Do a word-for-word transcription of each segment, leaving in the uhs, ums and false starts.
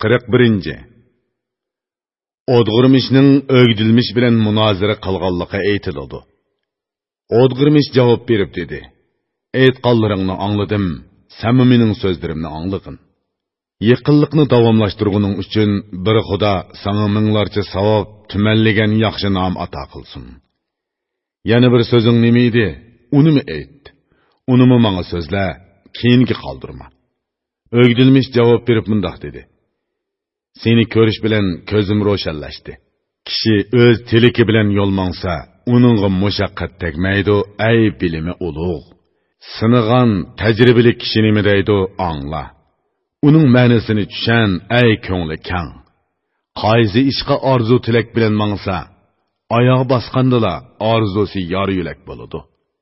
qirq birinchi. O'dg'irmishning o'gdilmish bilan munozara qilganligi aytiladi. O'dg'irmish javob berib dedi: "Aytqanlaringni angladim, sen mening so'zlarimni anglagin. Yaqinlikni davomlashtirguning uchun bir Xudo sana minglarcha savob tumanlagan yaxshi nom ato qilsin. Yana bir so'zing nima edi? Unimi ayt. Unimi menga so'zla, keyingi qoldirma." O'gdilmish javob berib mundoq dedi: "Seni ko'rish bilan ko'zim ro'shanlashdi. Kishi o'z tiliki bilan yo'l mangsa, uningga mushaqqat tegmaydi, ay bilimi ulug'. Sinigan, tajribali kishi nima deydi, angla. Uning ma'nosini tushan, ay ko'ngli kang. Qaysi ishqa orzu tilak bilan mangsa, oyoq bosqandala orzusi yor yo'lak bo'ladi.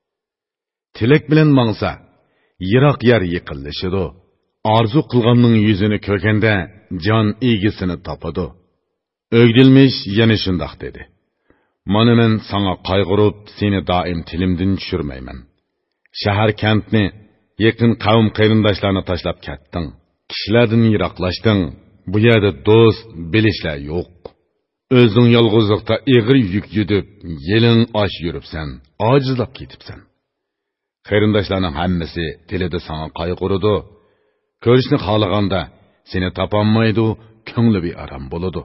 Tilak bilan mangsa, yiroq yer yiqilishidi. Arzu qilganning yuzini ko'rganda jon egisini topadi." O'gdilmish yana shundoq dedi: "Mana men sana qayg'urib, seni doim tilimdan tushirmayman. Shahar kentni, yaqin qavm qarindoshlarni tashlab ketding. Kishilardan yiroqlashding. Bu yerda do'st, bilishlar yo'q. O'zing yolg'izlikda ig'ir yuk yutib, yelin osh yuribsan, ojizlab ketibsan. Qarindoshlarning hammasi tilida sana qayg'uradi. Ko'rishni xohlaganda seni topolmaydi, ko'ngli bearam bo'ladi.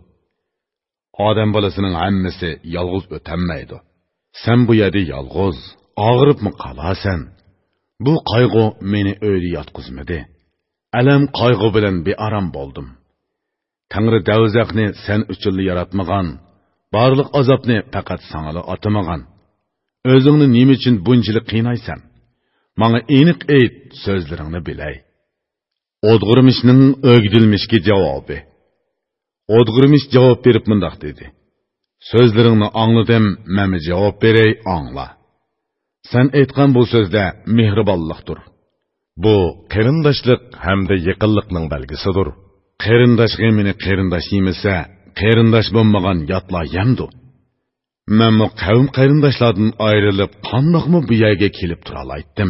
Odam bolasining hammasi yolg'iz o'tolmaydi. Sen bu yerda yolg'iz, og'ribmi qolasan? Bu qayg'u meni o'yda yotqizmadi. Alam qayg'u bilan bearam bo'ldim. Tangri davzaqni sen uchun yaratmagan, barliq azobni faqat sanga atamagan. O'zingni nima uchun bunchalik qiynaysan? Menga aniq ayt, so'zlaringni bilay." O'dg'irmishning o'gdilmishga javobi. O'dg'irmish javob berib mundoq dedi: "So'zlaringni angladim, men javob beray, angla. Sen aytgan bu so'zda mehribonlikdir. Bu qarindoshlik hamda yaqinlikning belgisidir. Qarindosh g'amini qarindosh yemasa, qarindosh bo'lmagan yotlar yemdi. Men bu qavm qarindoshlardan ayrilib, qandoqmi bu yerga kelib tura olaydim?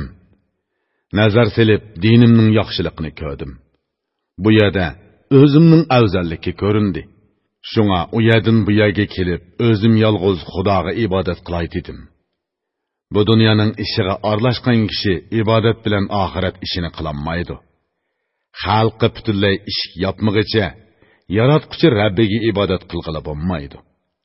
Nazar silib, dinimning yaxshiligini ko'rdim. Bu yerda o'zimning afzalligi ko'rindi. Shunga u yerdan bu yerga kelib, o'zim yolg'iz Xudoga ibodat qilay dedim. Bu dunyoning ishiga aralashgan kishi ibodat bilan oxirat ishini qilolmaydi. Xalqqa butunlay ish yapmag'icha yaratquchi Rabbiga ibodat qilg'ila bo'lmaydi.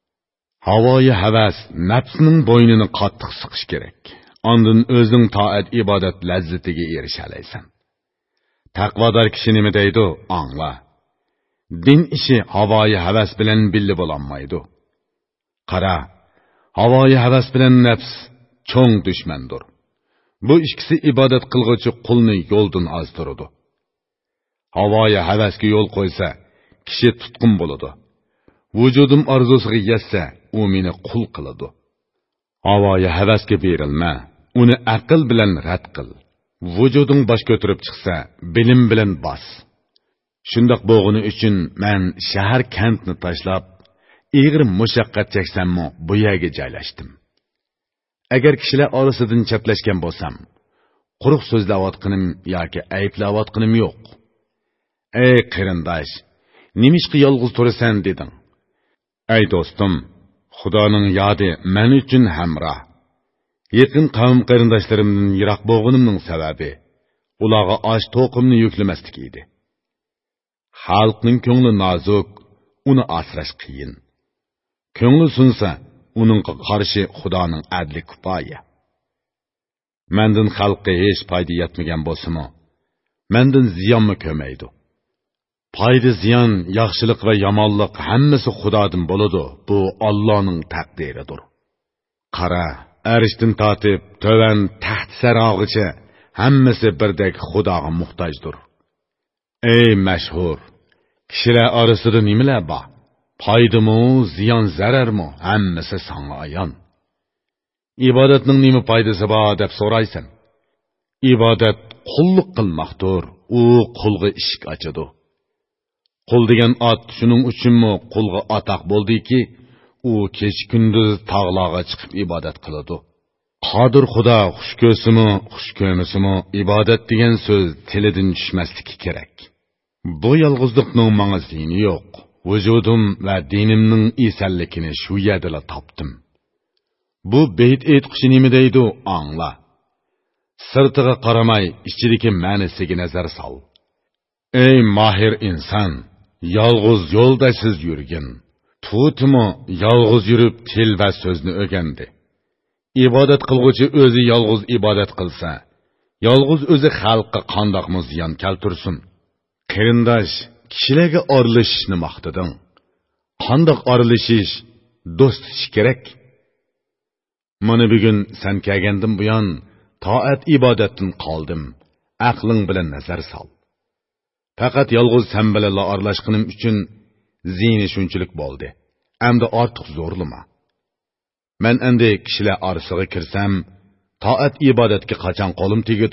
Havoyi havas nafsning bo'ynini qattiq siqish kerak. Ondan o'zing toat ibodat lazzatiga erishalaysan. Taqvodor kishi nima deydi? Angla. Din ishi havoyi havas bilan birga bo'lolmaydi. Qara, havoyi havas bilan nafs cho'ng dushmandir. Bu ikkisi ibodat qilg'uvchi qulni yo'ldan ozdiradi. Havoyi havasga yo'l qo'ysa, kishi tutqun bo'ladi. Vujudim orzusiga yetsa, u meni qul qiladi. Havoyi havasga berilma, uni aql bilan rad qil. Vujuding bosh ko'tarib chiqsa, bilim bilan bos. Shundoq bo'g'ini uchun men shahar kentni tashlab, ig'ir mushaqqat cheksammi, bu yerga joylashdim. Agar kishilar orasidan chaplashgan bo'lsam, quruq so'zlayotganim yoki ayblayotganim yo'q. Ey qarindosh, nimishqa yolg'iz turasan deding? Ey do'stim, Xudoning yodi men uchun hamroh. Yaqin qavm qarindoshlarimdan yiroq bo'lganimning sababi ularga osh to'qimni yuklamaslik edi. Xalqning ko'ngli nozuk, uni asrash qiyin. Ko'ngli sunsa, uningga qarshi Xudoning adli kifoya. Mendan xalqqa hech foyda yetmagan bo'lsa-mu, mendan ziyonmi ko'maydi. Foyda ziyon, yaxshilik va yomonlik hammasi Xudodan bo'ladi. Bu Allohning taqdiridir. Qara, arishdan tortib, to'van taxt sarog'icha hammasi birdek Xudoga muhtojdir. Ey mashhur, kishilar orasida nimalar bor? Foydami, ziyon, zararmi? Hammasi senga ayon. Ibodatning nima foydasi bor deb so'raysan? Ibodat qulluq qilmoqdir. U qulga eshik ochadi. Qul degan ot shuning uchunmi qulga atoq bo'ldiki, u kech kunduz tog'larga chiqib ibodat qiladi. Qodir Xudo xush ko'rsimi, xush ko'rmasimi, ibodat degan so'z tilidan tushmasligi kerak. Bu yalg'izlikning manga ziyni yo'q. Vücudim va dinimning esalligini shu yerda topdim. Bu beyt aytqishi nima deydi, angla. Sirtiga qaramay, ichidagi ma'nisiga nazar sol. Ey mahir inson, yolg'iz yo'lda siz yurgin. Tutimi yolg'iz yurib til va so'zni o'rgandi. İbadet qilguvchi o'zi yolg'iz ibodat qilsa, yolg'iz o'zi xalqqa qandoqmi ziyon keltirsin. Qarindosh, kishilarga orlashishni maqtading. Qandoq orlashish, do'stish kerak. Mana bugun sen kelgandan buyon toat ibodatdan qoldim. Aqling bilan nazar sol. Faqat yolg'iz sen bilan orlashqinim uchun ziyni shunchalik bo'ldi. Endi ortiq zo'rlama. Men endi kishilar orasiga kirsam, toat ibodatga qachon qo'lim tegadi?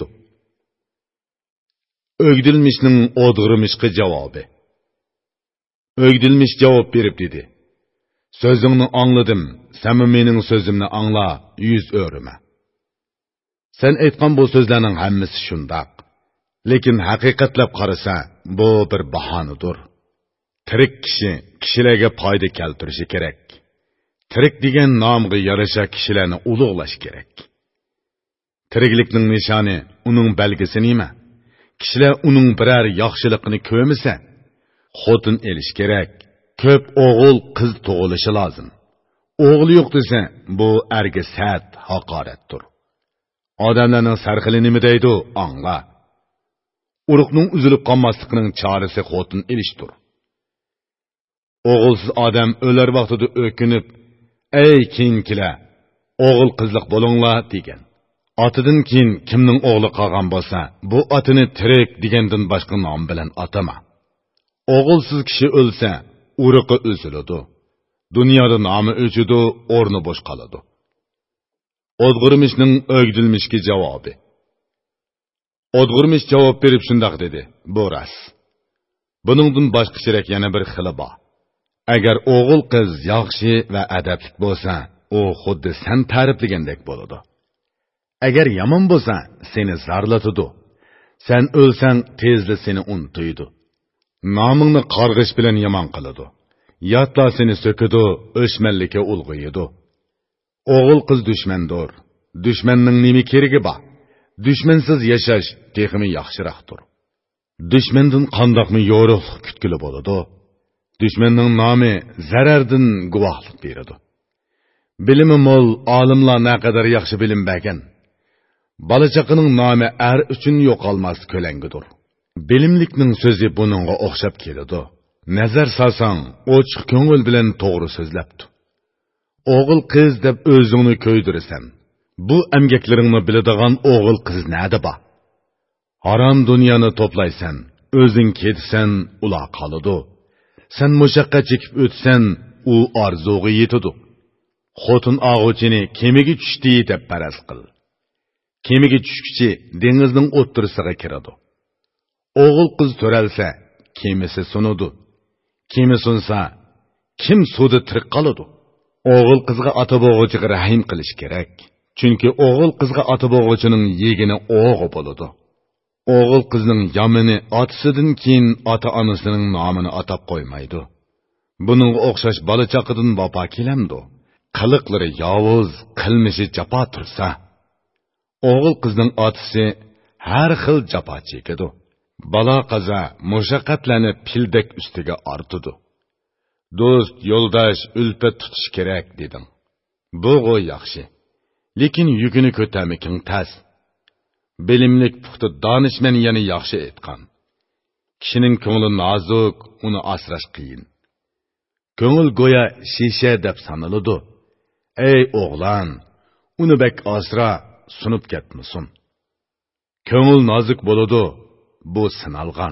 O'gdilmishning o'dg'irmishga javobi. O'gdilmish javob berib dedi: So'zingni angladim, sen mening so'zimni angla, yuz o'rima. Sen aytgan bu so'zlarning hammasi shundoq. Lekin haqiqatlab qarasa, bu bir bahonadir. Tirik kishi kishilarga foyda keltirishi kerak. Tirik degan nomga yarasha kishilarni ulug'lash kerak. Tiriklikning nishoni, uning belgisi nima? Kishilar uning biror yaxshiligini ko'rmasa, xotin elish kerak. Ko'p o'g'il qiz tug'ilishi lozim. O'g'il yo'q desa, bu erga sat haqoratdir. Odamlarning sarxili nima deydi, angla. Uruqning uzilib qolmasligining chorasi xotin elishdir. O'g'ilsiz odam o'lar vaqtida o'kinib, ey keyinkilar, o'g'il qizliq bo'linglar degan. Otidan keyin kimning o'g'li qolgan bo'lsa, bu otini tirik degandan boshqa nom bilan atama. O'g'ilsiz kishi o'lsa, uruqi uziladi. Dunyoda nomi o'chidi, o'rni bo'sh qoladi. O'dg'irmishning o'gdilmishga javobi. O'dg'irmish javob berib shundoq dedi: Bu rost. Buningdan boshqa kerak yana bir xili bor. Agar o'g'il qiz yaxshi va adabli bo'lsa, u xuddi sen ta'riflagandek bo'ladi. Agar yomon bo'lsa, seni zarlatadi. Sen o'lsang, tezda seni unutuydi. Nomingni qarg'ish bilan yomon qiladi. Yotla seni so'kidi, o'shmanlikka ulg'uyidi. O'g'il qiz dushmandir. Dushmanning nima keragi bor? Dushmansiz yashash texmi yaxshiroqdir. Dushmandan qandoqmi yo'riq kutkili bo'ladi. Dushmanning nomi zarardan guvohlik beradi. Bilimi mo'l olimlar naqadar yaxshi bilim bergan. Balachaqining nomi er uchun yo'qolmas ko'langidir. Bilimlikning so'zi buningga o'xshab keladi. Nazar solsang, ochiq ko'ngil bilan to'g'ri so'zlabdi. O'g'il qiz deb o'zingni ko'ydirasan. Bu emgaklaringni biladigan o'g'il qiz nada bor? Harom dunyoni to'playsan, o'zing ketsan, ular qoladi. Sen mushaqqat chekib o'tsan, u orzuga yetadi. Xotin og'uchini kemiga tushdi deb paraz qil. Kemiga tushkichi dengizning o'ttirisiga kiradi. O'g'il qiz to'ralsa, kemisi sunudi. Kemi sunsa, kim suvda tirik qoladi? O'g'il qizga ota-bog'uchiga rahim qilish kerak. Chunki o'g'il qizga ota-bog'uchining yegini o'g'i bo'ladi. O'g'il qizning yomini otasidan keyin ota-onasining nomini atab qo'ymaydi. Buning o'xshash bola chaqidan vafo kelamdi. Qiliqlari yovuz, qilmishi jafo tursa, o'g'il qizning otasi har xil jafo chekadi. Balo qaza mushaqqatlarni pildek ustiga ortidi. Do'st, yo'ldosh, ulpat tutish kerak dedim. Bu go'y yaxshi. Lekin yukini ko'tarmiking tas. Bilimlik puxta donishman yana yaxshi aytgan. Kishining ko'ngli nozuk, uni asrash qiyin. Ko'ngil go'ya shisha deb sanaladi. Ey o'g'lan, uni bek asra, sunib ketmasin. Ko'ngil nozik bo'ladi, bu sinalgan.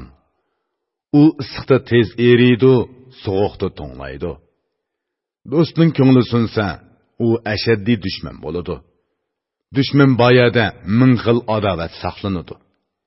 U issiqda tez eriydi, sovuqda to'nglaydi. Do'stning ko'ngli sunsa, u ashaddiy dushman bo'ladi. Dushman boyada ming xil adovat saqlanadi.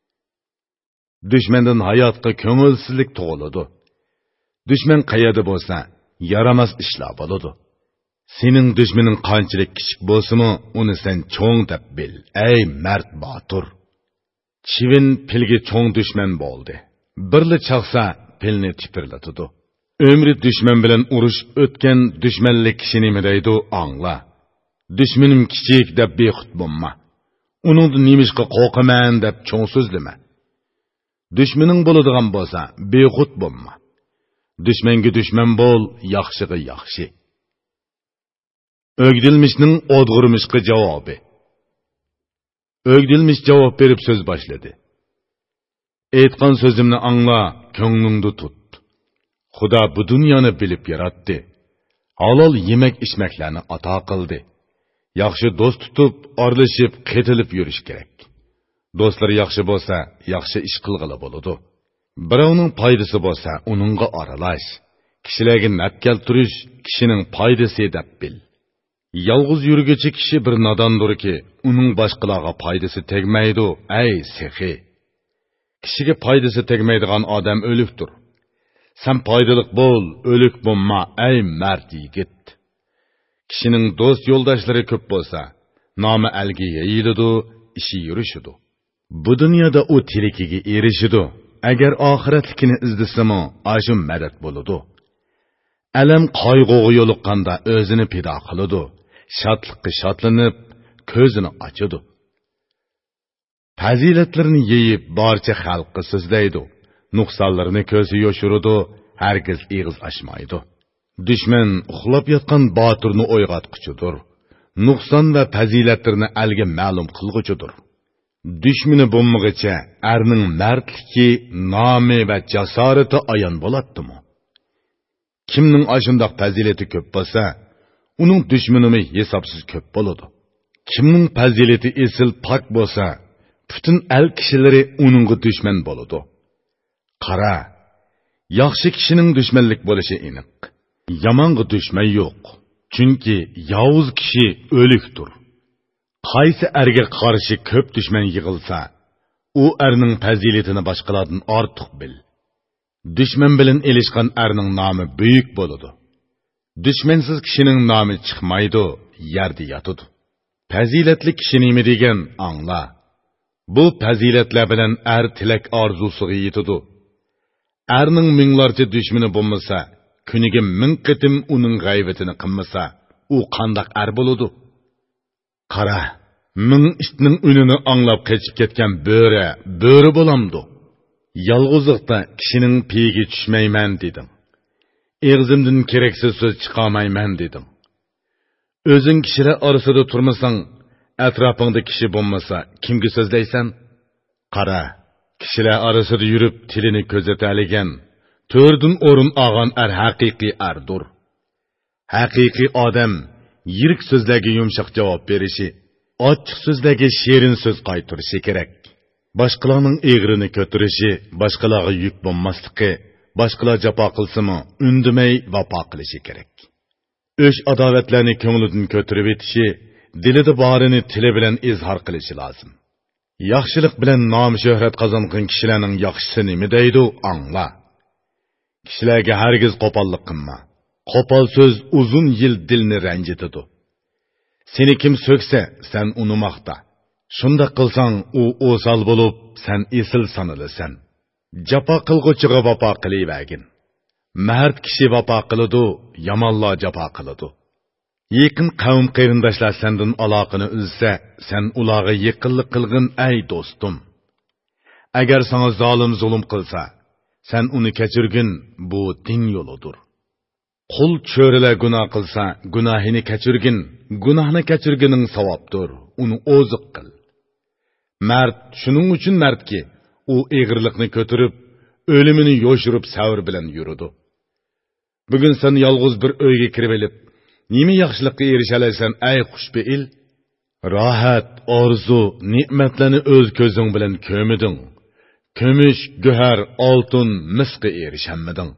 Dushmandan hayotga ko'ngilsizlik tug'iladi. Dushman qayerda bo'lsa, yaramas ishlar bo'ladi. Sening dushmaning qanchalik kichik bo'lsa-mu, uni sen cho'ng deb bil. Ey mard botur. Chivin pilga cho'ng dushman bo'ldi. birli chaqsa pilni tipirlatudu. Ömrü düşman bilan urush o'tgan düşmanlik kishi nima deydi angla. Düşmanim kichik deb bexut bo'lma. Uningdan nimishqa qo'rqaman deb cho'ng so'zlama. Düşmaning bo'ladigan bo'lsa bexut bo'lma. Düşmanga düşman bo'l, yaxshiga yaxshi. Ögdilmishning o'dg'irmishga javobi. Ögdilmish javob berib so'z boshladi. Aytgan so'zimni angla, ko'nglingda tut. Xudo bu dunyoni bilib yaratdi. Halol yemek içmeklerini ata qildi. Yaxshi do'st tutib, orlashib, qetilib yurish kerak. Do'stlar yaxshi bo'lsa, yaxshi ish qilg'ili bo'ladi. Birovning foydasi bo'lsa, uningga aralash. Kishilarga naf keltirish kishining foydasi deb bil. Yolg'iz yurguchi kishi bir nodondurki, uning boshqalarga foydasi tegmaydi, ey sehi. Kishiga foydasi tegmaydigan odam o'likdir. Sen foydaliq bo'l, o'lik bo'lma, ey mard yigit. Kishining do'st yo'ldoshlari ko'p bo'lsa, nomi alga yeyiladi, ishi yurishidi. Bu dunyoda u tilikiga erishidi. Agar oxiratlikni izlasimi, ashu madad bo'ladi. Alam qayg'uga yo'liqqanda o'zini pido qiladi. Shodlikqa shodlanib, ko'zini ochadi. Fazilatlarni yeyib, barcha xalqqa so'zlaydi. Nuqsonlarini ko'zi yoshiradi, hargiz ig'iz ochmaydi. Düşman uxlab yotgan botirni o'yg'atquchidir. Nuqson va fazilatlarni alga ma'lum qilguchidir. Düşmani bo'lmag'icha erning mardligi, nomi va jasorati ayon bo'ladimi? Kimning ashundoq fazilati ko'p bo'lsa, uning düşmanimi hisobsiz ko'p bo'ladi. Kimning fazilati esil pok bo'lsa, butun el kishilari uningga düşman bo'ladi. Qara, yaxshi kishining düşmanlik bo'lishi aniq. Yamonga düşman yo'q. Chunki yovuz kishi o'likdir. Qaysi erga qarshi ko'p düşman yig'ilsa, u erning fazilatini boshqalardan ortiq bil. Düşman bilan elishgan erning nomi buyuk bo'ladi. Düşmansiz kishining nomi chiqmaydi, yerda yotadi. Fazilatli kishi nima degan angla. Bu fazilatlar bilan er tilak orzusiga yetadi. Erning minglarcha düşmani bo'lmasa, kuniga ming qitim uning g'aybatini qilmasa, u qandaq er bo'ladi? Qara, ming itning unini anglab qechib ketgan bo'ri, bo'ri bo'lamdi. Yolg'izlikda kishining piyiga tushmayman dedim. Eg'zimdan keraksiz so'z chiqamayman dedim. O'zing kishilar orasida turmasang, atrofingda kishi bo'lmasa, kimga so'zlaysan? Qara, kishilar orasida yurib tilini ko'zataligan, to'rdan o'rin olgan er haqiqiy erdir. Haqiqiy odam yirik so'zlarga yumshoq javob berishi, ochiq so'zlarga shirin so'z qaytarishi kerak. Boshqalarning egrini ko'tarishi, boshqalarga yuk bo'lmasligi, boshqalar jafo qilsimi, undimay vafo qilishi kerak. O'sh adovatlarni ko'nglidan ko'tarib etishi, dilida borini tili bilan izhor qilishi lozim. Yaxshilik bilan nom shuhrat qozongan kishilarning yaxshisi nima deydi, angla. Kishilarga hargiz qo'pollik qilma. Qo'pol so'z uzun yil dilni ranjitadi. Seni kim so'ksa, sen uni maqta. Shunda qilsang, u o'sal bo'lib, sen esil sanalasan. Jafo qilg'uchiga vafo qilavagin. Mard kishi vafo qiladi, yomonlar jafo qiladi. Yaqin qavm qarindoshlar sendan aloqani uzsa, sen ularga yaqinlik qilgin ey do'stim. Agar sana zolim zulm qilsa, sen uni kechirgin, bu din yo'lidir. Qul cho'rilar gunoh qilsa, gunohini kechirgin, gunohni kechirgining savobdir, uni o'zi qil. Mard shuning uchun mardki, u eg'irlikni ko'tarib, o'limini yo'shirib savr bilan yuradi. Bugun sen yolg'iz bir uyga kirib olib, nima yaxshilikka erishalaysan ey xushbeil? Rohat, orzu, ne'matlarni o'z ko'zing bilan ko'miding. Kumush, go'har, oltin, misqa erishamiding.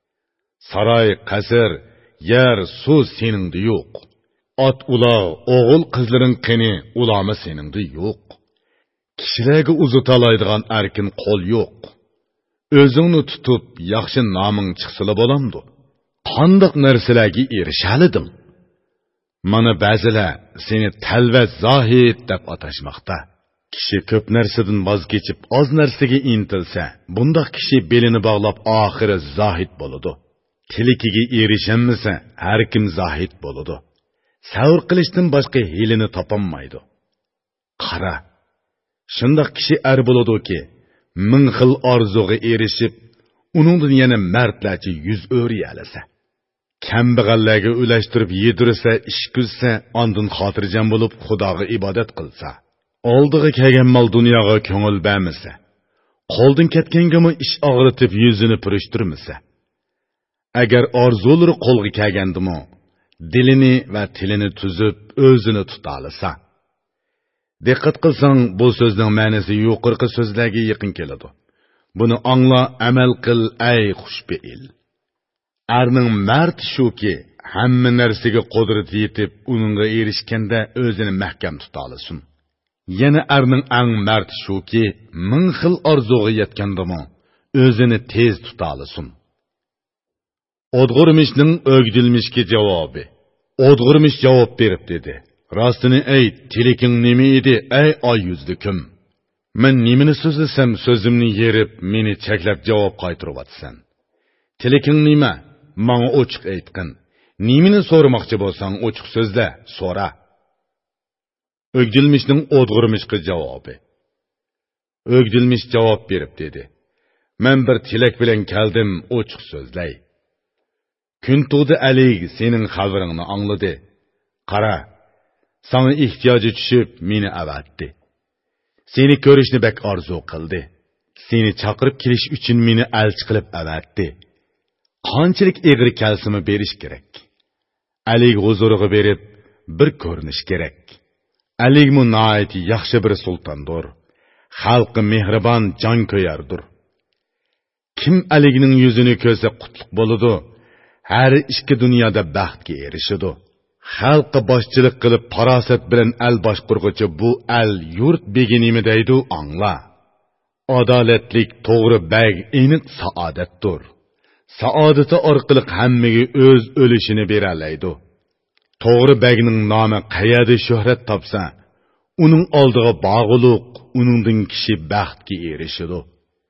Saroy, qasr, yer, suv seningda yo'q. Ot uloq, o'g'il qizlaring qani, ulama seningda yo'q. Kishilarga uzutalaydigan erkin qo'l yo'q. O'zingni tutib, yaxshi noming chiqsila bo'lamdi. Qandoq narsalarga erishaliding? Mana ba'zilar seni talvat zohid deb atashmoqda. Kishi ko'p narsadan voz kechib, oz narsaga intilsa, bundoq kishi belini bog'lab oxiri zohid bo'ladi. Tilikiga erishamasa, har kim zohid bo'ladi. Savr qilishdan boshqa hilini topolmaydi. Qara, shundoq kishi ar bo'ladiki, ming xil orzuga erishib, uningdan yana mardlarcha yuz o'ri alasa. Kambag'allarga ulashtirib yedirsa, ish kuzsa, ondan xotirjam bo'lib Xudoga ibodat qilsa, oldiga kelgan mol dunyoga ko'ngil bermasa, qo'ldan ketgangami ish og'ritib yuzini purishtirmasa, agar orzulari qo'lga kelgandimi, dilini va tilini tuzib o'zini tuta olsa. Diqqat qilsang, bu so'zning ma'nosi yuqorqi so'zlarga yaqin keladi. Buni angla, amal qil, ay xushbeil. Erning mard shuki, hamma narsaga qudrat yetib, uningga erishganda o'zini mahkam tuta olsin. Yana erning eng mard shuki, ming xil orzuga yetgandimi, o'zini tez tuta olsin. O'dg'irmishning o'gdilmishga javobi. O'dg'irmish javob berib dedi: "Rostini ayt, tiliking nima edi, ey oy yuzli kim? Men nimani so'zlasam, so'zimni yerib, meni cheklab javob qaytaryapsan. Tiliking nima? Menga ochiq aytqin. Nimani so'ramoqchi bo'lsang, ochiq so'zla, so'ra." O'gdilmishning o'dg'irmishga javobi. O'gdilmish javob berib dedi: "Men bir tilak bilan keldim, ochiq so'zlay. Kun tug'di Ali sening xabaringni angladi. Qara, sana ehtiyoji tushib meni avatdi. Seni ko'rishni bak orzu qildi. Seni chaqirib kelish uchun meni elchi qilib avatdi. Qanchalik egri kelsimi berish kerak. Ali huzuriga berib bir ko'rinish kerak. Ali munoyati yaxshi bir sultondir. Xalqi mehribon, jon ko'yardir. Kim Alining yuzini ko'rsa qutlug' bo'ladi, har ikki dunyoda baxtga erishadi. Xalqqa boshchilik qilib farosat bilan el boshqurg'uchi bu el yurt begi nima deydi angla. Adolatlik to'g'ri bag aniq saodatdir. Saodati orqali hammaga o'z o'lishini beralaydi. To'g'ri bagning nomi qayerda shuhrat topsa, uning oldiga bog'liq, uningdan kishi baxtga erishadi.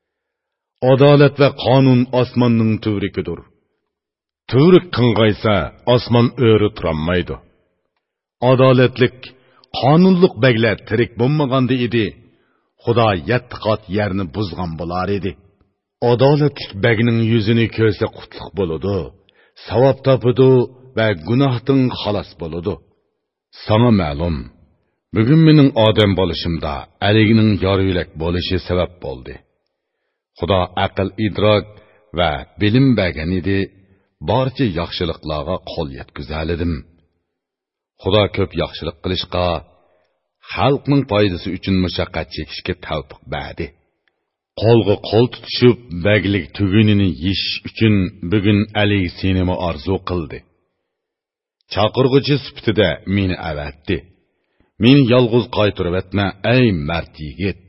Adolat va qonun osmonning tuvrikidir. Tuvrik qing'aysa, osmon o'ri turolmaydi. Adolatlik, qonunliq baglar tirik bo'lmaganda edi, Xudo yetti qat yerni buzgan bo'lar edi. Adolatlik bagning yuzini ko'rsa qutlug' bo'ladi, savob topadi va gunohdan xalos bo'ladi. Sana ma'lum, bugun mening odam bo'lishimda Alining yoriylik bo'lishi sabab bo'ldi. Xudo aql, idrok va bilim bergan edi. Barcha yaxshiliklarga qo'l yetkazalidim. Xudo ko'p yaxshilik qilishga, xalqning foydasi uchun mushaqqat chekishga tavfiq berdi. Qo'lga qo'l tutishib, baglik tugunini yeyish uchun bugun Ali seni orzu qildi. Chaqirg'uchi sifatida meni avatdi. Meni yolg'iz qaytarib etma, ey mard yigit.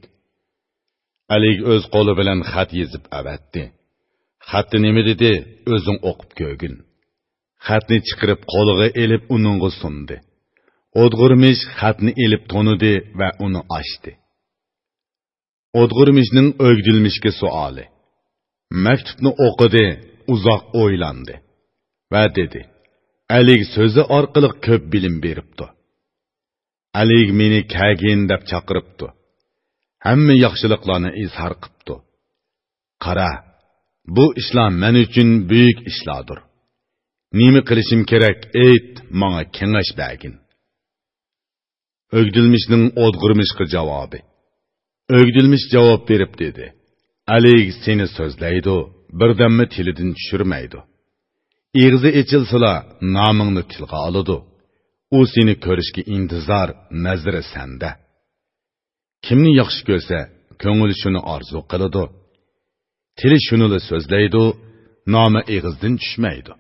Ali o'z qo'li bilan xat yozib avatdi. Xatni nima dedi, o'zing o'qib ko'rgin. Xatni chiqarib qo'liga elib uningga sundi. O'dg'irmish xatni elib tonidi va uni ochdi. O'dg'irmishning o'gdilmishga savoli. Maktubni o'qidi, uzoq o'ylandi va dedi: Ali so'zi orqali ko'p bilim beribdi. Ali meni kagin deb chaqiribdi. Hamma yaxshiliklarni izhor qilibdi. Qara, bu ishlar men uchun buyuk ishlardir. Nima qilishim kerak, ayt, menga kengash bergin. O'gdilmishning o'dg'irmishga javobi. O'gdilmish javob berib dedi: Ali seni so'zlaydi, birdammi tilidan tushirmaydi. Egzi echilsala nomingni tilga oladi. U seni ko'rishga intizor, nazari senda. Kimni yaxshi ko'rsa, ko'ngli shuni orzu qiladi. Tili shunili so'zlaydi, nomi egizdan tushmaydi.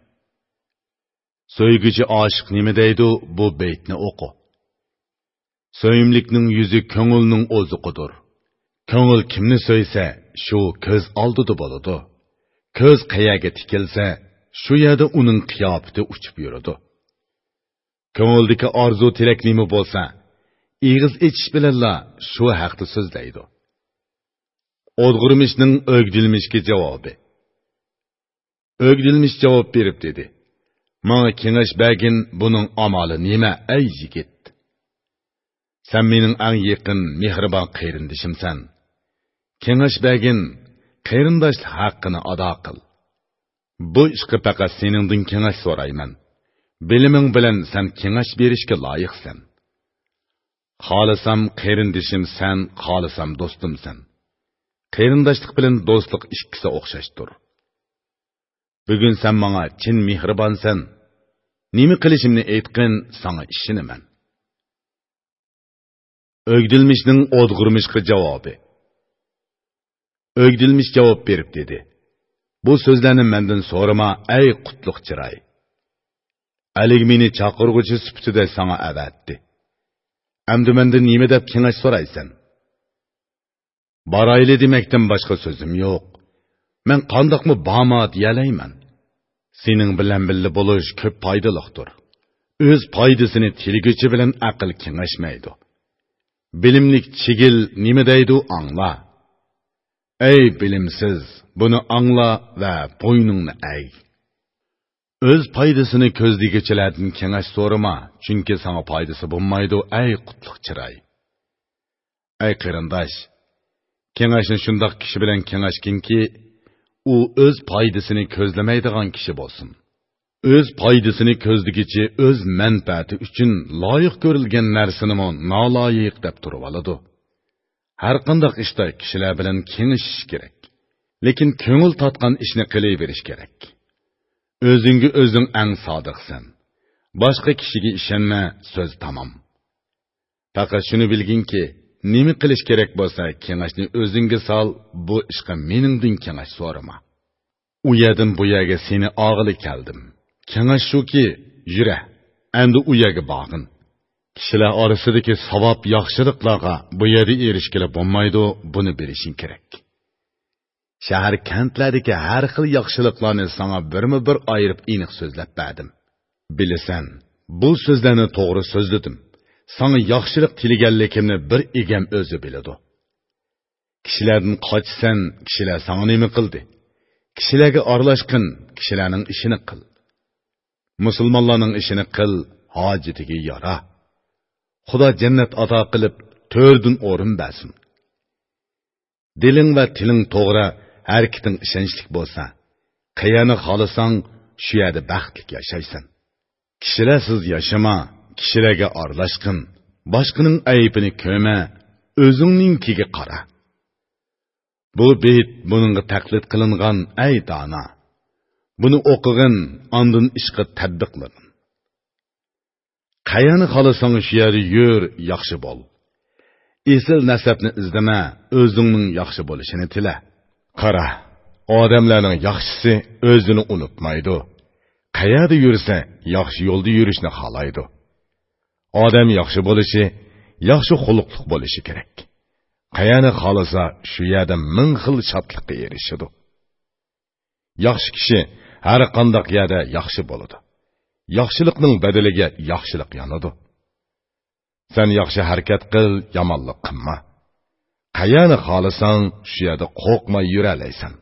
So'yguchi oshiq nima deydi, bu beytni o'qi. So'yimlikning yuzi ko'ngilning o'ziqidir. Ko'ngil kimni so'ysa, shu ko'z oldida bo'ladi. Ko'z qayaga tikilsa, shu yerda uning qiyofati uchib yuradi. Ko'ngildagi orzu tilak nima bo'lsa, ig'iz echish bilanla shu haqda so'zlaydi. O'dg'irmishning o'gdilmishga javobi. O'gdilmish javob berib dedi: "Menga kengash bergin, buning amali nima, ey yigit? Sen mening eng yaqin, mehribon qarindishimsan. Kengash bergin, qarindoshlik haqqini ado qil. Bu ishga faqat seningdan kengash so'rayman. Biliming bilan sen kengash berishga loyiqsan. Xohlasam qarindishim sen, xohlasam do'stimsan. Qarindoshlik bilan do'stlik ikkisi o'xshashdir. Bugun sen menga chin mehribonsan. Nima qilishimni aytqin, sana ishinaman." O'gdilmishning o'dg'irmishga javobi. O'gdilmish javob berib dedi: "Bu so'zlarni mendan so'rama, ey qutluq chiroy. Alik meni chaqirg'uchi sifatida sana avatdi. Endi mendan nima deb kengash so'raysan? Barayli demakdan boshqa so'zim yo'q. Men qandoqmi bama deyalayman. Sening bilan birga bo'lish ko'p foydaliqdir. O'z foydasini tilguchi bilan aql kengashmaydi. Bilimlik chigil nima deydi angla. Ey bilimsiz, buni angla va bo'yningni ay. O'z foydasini ko'zligichilardan kengash so'rama, chunki sana foydasi bo'lmaydi, ey qutluq chiroy. Ey qarindosh, kengashni shundoq kishi bilan kengashkinki, u o'z foydasini ko'zlamaydigan kishi bo'lsin. O'z foydasini ko'zligichi o'z manfaati uchun loyiq ko'rilgan narsani mo noloyiq deb turib oladi. Har qanday ishda kishilar bilan kengashish kerak. Lekin ko'ngil tatgan ishni qilaverish kerak. O'zingga o'zing eng sodiqsan. Boshqa kishiga ishonma, so'z tamom. Faqat shuni bilginki, nima qilish kerak bo'lsa, kengashni o'zingga sol, bu ishga meningdan kengash so'rama. U yerdan bu yerga seni og'ili keldim. Kengash shuki, yura, endi u yerga borgin. Kishilar orasidagi savob yaxshiliklarga bu yerda erishgili bo'lmaydi, buni bilishing kerak. Shahar kentlardagi har xil yaxshiliklarni sana birma-bir ayirib aniq so'zlab berdim. Bilasan, bu so'zlarni to'g'ri so'zladim. Sana yaxshilik tilaganligimni bir egam o'zi biladi. Kishilardan qochsan, kishilar sana nima qildi? Kishilarga aralashqin, kishilarning ishini qil. Musulmonlarning ishini qil, hojatiga yara. Xudo jannat ato qilib, to'rdun o'rin bersin. Diling va tiling to'g'ri, harakating ishonchli bo'lsa, qayani xohlasang, shu yerda baxtli yashaysan. Kishilarsiz yashama, kishilarga aralashqin, boshqaning aybini ko'ma, o'zingninkiga qara. Bu bit buningga taqlid qilingan ey dona. Buni o'qig'in, ondan ishqa tatbiqlin. Qayani xohlasang shu yerda yur, yaxshi bo'l. Esil nasabni izlama, o'zingning yaxshi bo'lishini tila. Qara, odamlarning yaxshisi o'zini unutmaydi. Qayerda yursa, yaxshi yo'lda yurishni xohlaydi. Odam yaxshi bo'lishi, yaxshi xuluqli bo'lishi kerak. Qayani xohlasa, shu yerda ming xil shodlikqa erishadi. Yaxshi kishi har qanday yerda yaxshi bo'ladi. Yaxshilikning badaliga yaxshilik yonadi. Sen yaxshi harakat qil, yomonlik qilma. Qayani xohlasang, shu yerda qo'rqmay yuralaysan.